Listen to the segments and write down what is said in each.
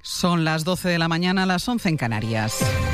Son las 12 de la mañana, las 11 en Canarias.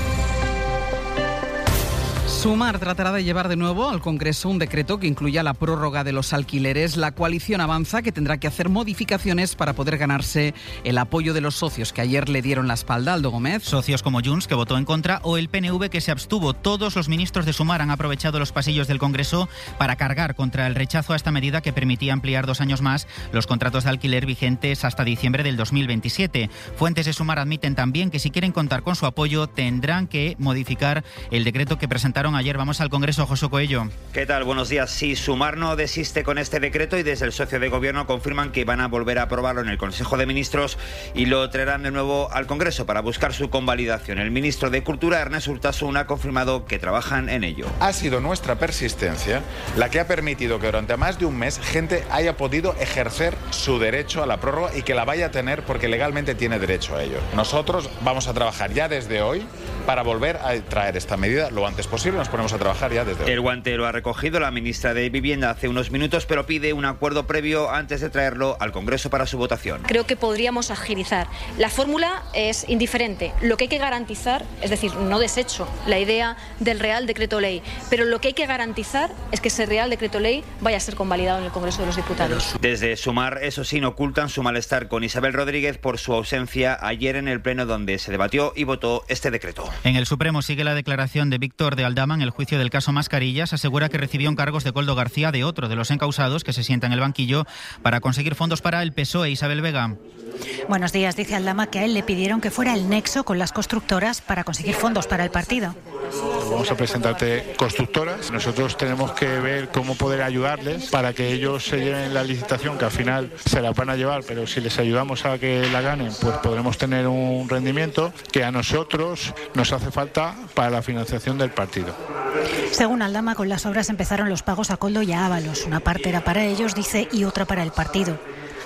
Sumar tratará de llevar de nuevo al Congreso un decreto que incluya la prórroga de los alquileres. La coalición avanza que tendrá que hacer modificaciones para poder ganarse el apoyo de los socios que ayer le dieron la espalda. Aldo Gómez. Socios como Junts, que votó en contra, o el PNV, que se abstuvo. Todos los ministros de Sumar han aprovechado los pasillos del Congreso para cargar contra el rechazo a esta medida que permitía ampliar 2 años más los contratos de alquiler vigentes hasta diciembre del 2027. Fuentes de Sumar admiten también que si quieren contar con su apoyo tendrán que modificar el decreto que presentaron ayer. Vamos al Congreso, José Coello. ¿Qué tal? Buenos días. Sí, Sumar no desiste con este decreto y desde el socio de gobierno confirman que van a volver a aprobarlo en el Consejo de Ministros y lo traerán de nuevo al Congreso para buscar su convalidación. El ministro de Cultura, Ernest Urtasun, ha confirmado que trabajan en ello. Ha sido nuestra persistencia la que ha permitido que durante más de un mes gente haya podido ejercer su derecho a la prórroga y que la vaya a tener porque legalmente tiene derecho a ello. Nosotros vamos a trabajar ya desde hoy para volver a traer esta medida lo antes posible. Nos ponemos a trabajar ya desde hoy. El guante lo ha recogido la ministra de Vivienda hace unos minutos, pero pide un acuerdo previo antes de traerlo al Congreso para su votación. Creo que podríamos agilizar. La fórmula es indiferente. Lo que hay que garantizar, es decir, no desecho la idea del Real Decreto Ley, pero lo que hay que garantizar es que ese Real Decreto Ley vaya a ser convalidado en el Congreso de los Diputados. Desde Sumar, eso sí, no ocultan su malestar con Isabel Rodríguez por su ausencia ayer en el Pleno donde se debatió y votó este decreto. En el Supremo sigue la declaración de Víctor de Aldama en el juicio del caso Mascarillas. Asegura que recibió encargos de Koldo García, de otro de los encausados, que se sienta en el banquillo para conseguir fondos para el PSOE. Isabel Vega. Buenos días. Dice Aldama que a él le pidieron que fuera el nexo con las constructoras para conseguir fondos para el partido. Vamos a presentarte constructoras. Nosotros tenemos que ver cómo poder ayudarles para que ellos se lleven la licitación, que al final se la van a llevar, pero si les ayudamos a que la ganen, pues podremos tener un rendimiento que a nosotros nos hace falta para la financiación del partido. Según Aldama, con las obras empezaron los pagos a Koldo y a Ábalos. Una parte era para ellos, dice, y otra para el partido.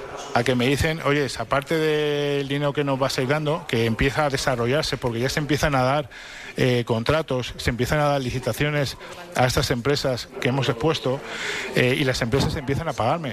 A que me dicen, oye, aparte del dinero que nos vas a ir dando, que empieza a desarrollarse, porque ya se empiezan a dar contratos, se empiezan a dar licitaciones a estas empresas que hemos expuesto y las empresas empiezan a pagarme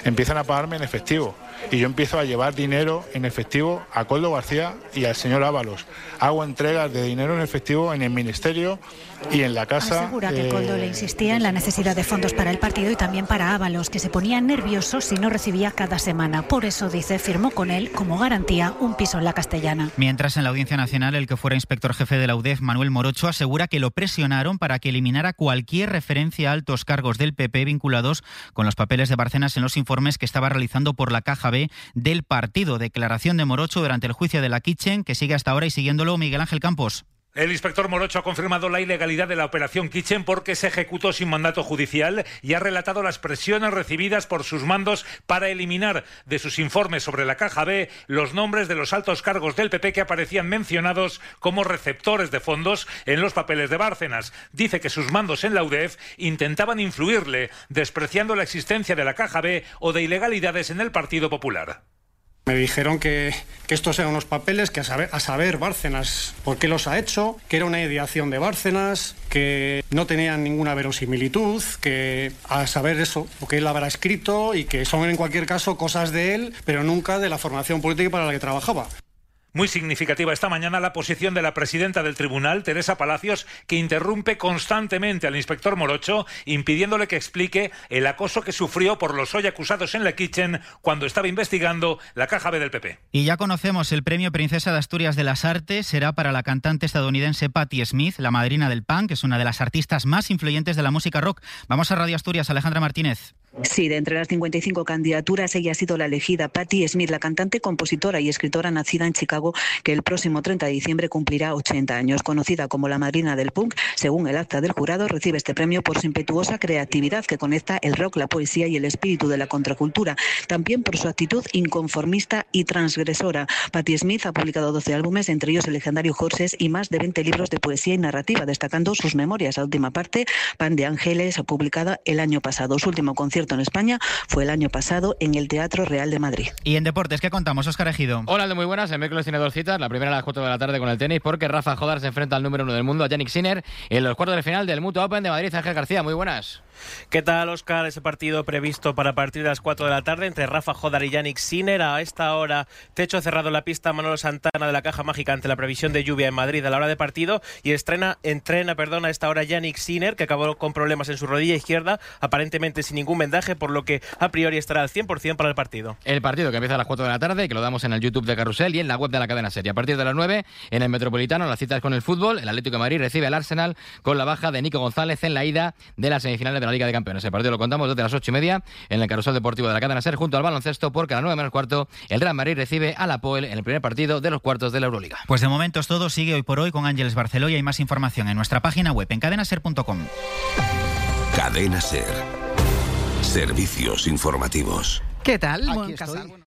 en efectivo. Y yo empiezo a llevar dinero en efectivo a Koldo García y al señor Ábalos. Hago entregas de dinero en efectivo en el Ministerio y en la casa. Asegura que Koldo le insistía en la necesidad de fondos para el partido y también para Ábalos, que se ponía nervioso si no recibía cada semana. Por eso, dice, firmó con él como garantía un piso en la Castellana. Mientras, en la Audiencia Nacional, el que fuera inspector jefe de la UDEF, Manuel Morocho, asegura que lo presionaron para que eliminara cualquier referencia a altos cargos del PP vinculados con los papeles de Bárcenas en los informes que estaba realizando por la Caja B del partido. Declaración de Morocho durante el juicio de la Kitchen, que sigue hasta ahora, y siguiéndolo Miguel Ángel Campos. El inspector Morocho ha confirmado la ilegalidad de la operación Kitchen porque se ejecutó sin mandato judicial y ha relatado las presiones recibidas por sus mandos para eliminar de sus informes sobre la Caja B los nombres de los altos cargos del PP que aparecían mencionados como receptores de fondos en los papeles de Bárcenas. Dice que sus mandos en la UDEF intentaban influirle, despreciando la existencia de la Caja B o de ilegalidades en el Partido Popular. Me dijeron que estos eran unos papeles que a saber Bárcenas por qué los ha hecho, que era una ideación de Bárcenas, que no tenían ninguna verosimilitud, que a saber eso, lo que él habrá escrito y que son en cualquier caso cosas de él, pero nunca de la formación política para la que trabajaba. Muy significativa esta mañana la posición de la presidenta del tribunal, Teresa Palacios, que interrumpe constantemente al inspector Morocho, impidiéndole que explique el acoso que sufrió por los hoy acusados en la Kitchen cuando estaba investigando la Caja B del PP. Y ya conocemos el premio Princesa de Asturias de las Artes. Será para la cantante estadounidense Patti Smith, la madrina del punk, que es una de las artistas más influyentes de la música rock. Vamos a Radio Asturias, Alejandra Martínez. Sí, de entre las 55 candidaturas, ella ha sido la elegida. Patti Smith, la cantante, compositora y escritora nacida en Chicago, que el próximo 30 de diciembre cumplirá 80 años. Conocida como la madrina del punk, según el acta del jurado, recibe este premio por su impetuosa creatividad que conecta el rock, la poesía y el espíritu de la contracultura. También por su actitud inconformista y transgresora. Patti Smith ha publicado 12 álbumes, entre ellos el legendario Horses, y más de 20 libros de poesía y narrativa, destacando sus memorias. La última parte, Pan de Ángeles, publicada el año pasado. Su último concierto en España fue el año pasado en el Teatro Real de Madrid. Y en deportes, ¿qué contamos? Óscar Ejido. Hola, Aldo, muy buenas. El miércoles tiene 2 citas. La primera a las 4 de la tarde con el tenis, porque Rafa Jodar se enfrenta al número 1 del mundo, a Jannik Sinner, en los cuartos de final del Mutua Open de Madrid. Ángel García, muy buenas. ¿Qué tal, Óscar? Ese partido previsto para partir de las 4 de la tarde entre Rafa Jodar y Yannick Sinner. A esta hora, techo cerrado en la pista Manolo Santana de la Caja Mágica ante la previsión de lluvia en Madrid a la hora de partido. Y entrena a esta hora Yannick Sinner, que acabó con problemas en su rodilla izquierda, aparentemente sin ningún vendaje, por lo que a priori estará al 100% para el partido. El partido que empieza a las 4 de la tarde, que lo damos en el YouTube de Carrusel y en la web de la cadena SER. A partir de las 9, en el Metropolitano, las citas con el fútbol. El Atlético de Madrid recibe al Arsenal con la baja de Nico González en la ida de las semifinales de la Liga de Campeones. El partido lo contamos desde las 8:30 en el Carrusel Deportivo de la cadena SER junto al baloncesto, porque a las 9 menos cuarto el Real Madrid recibe al Apoel en el primer partido de los cuartos de la Euroliga. Pues de momento es todo. Sigue Hoy por Hoy con Ángeles Barceló y hay más información en nuestra página web en cadenaser.com. Cadena SER. Servicios informativos. ¿Qué tal? Aquí estoy.